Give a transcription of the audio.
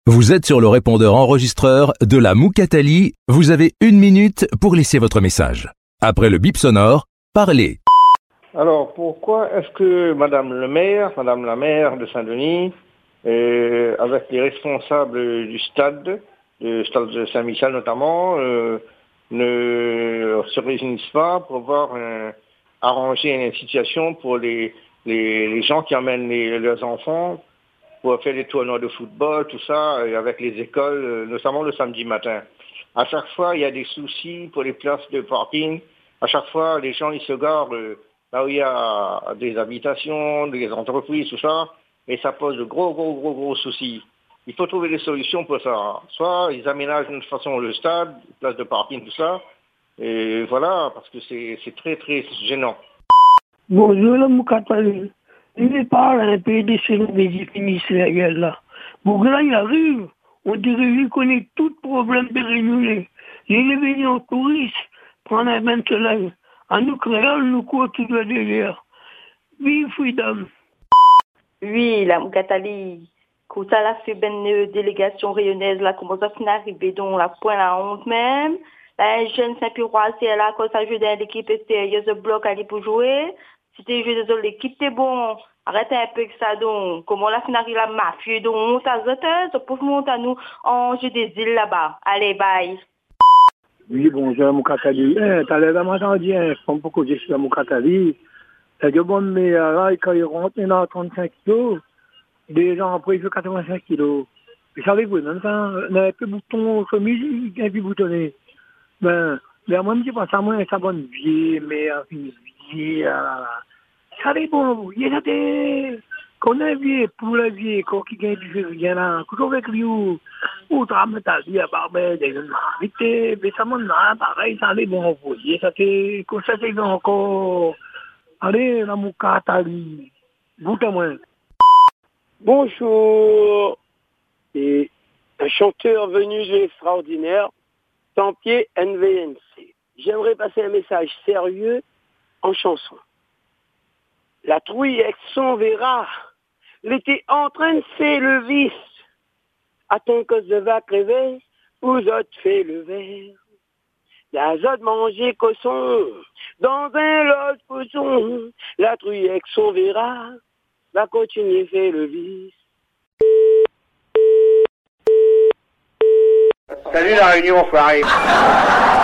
Vous êtes sur le répondeur enregistreur de la Moukatali. Vous avez 1 minute pour laisser votre message. Après le bip sonore, parlez. Alors, pourquoi est-ce que Madame la maire de Saint-Denis, avec les responsables du stade de Saint-Michel notamment, ne se réunissent pas pour voir arranger une situation pour les gens qui amènent leurs enfants pour faire des tournois de football, tout ça, avec les écoles, notamment le samedi matin. À chaque fois, il y a des soucis pour les places de parking. À chaque fois, les gens, ils se garent là où il y a des habitations, des entreprises, tout ça, et ça pose de gros soucis. Il faut trouver des solutions pour ça. Soit ils aménagent d'une façon le stade, place de parking, tout ça, et voilà, parce que c'est très gênant. Bonjour, le Moukatali. Il parle un peu de ce ministériel là. Pour là, il arrive, on dirait qu'il connaît tout problème pérignolé. Il est venu en touriste, prendre un bain de soleil. En nous créant, nous courons tout le derrière. Vive Freedom. Oui, la Moukatali. Quand ça a fait une délégation rayonnaise, là, comment ça finit arrivé, donc la point la honte même. La jeune Saint-Pierrois, c'est là, quand ça joue dans l'équipe sérieuse, le bloc aller pour jouer. Si t'es joué dans l'équipe, t'es bon. Arrête un peu que ça, donc. Comment la finale la mafia, donc, on t'a zotté, ça peut monter à nous, en jeu des îles là-bas. Allez, bye. Oui, bonjour, Moukatali. T'as l'air de m'entendre, comme beaucoup je suis à Moukatali. C'est de bon, mais là, quand il rentre dans 35 kilos, des gens après, il fait 85 kilos. Vous savez, vous, même ça, on a un peu bouton, chemise, un peu boutonné. Ben, moi, je pense à moi, ça bonne vie, mais, vie, ça dépend, il y a des, qu'on a vie, pour la vie, qu'on qui gagne du rien là, qu'on avec lui, ou trame ta vie à barbe, des gens, mais ça m'en a, pareil, ça dépend, vous voyez, ça fait, qu'on ça fait encore, allez, la Moukatali, goûte-moi. Bonjour, et un chanteur venu de l'extraordinaire, Tempier NVNC. J'aimerais passer un message sérieux en chanson. La trouille avec son verra, l'été en train de faire le vice. Attends que je va crever, vous autres fait le verre. La zone manger cochon, dans un lot de cochon. La trouille avec son verra, va continuer faire le vice. Salut la Réunion, enfoiré.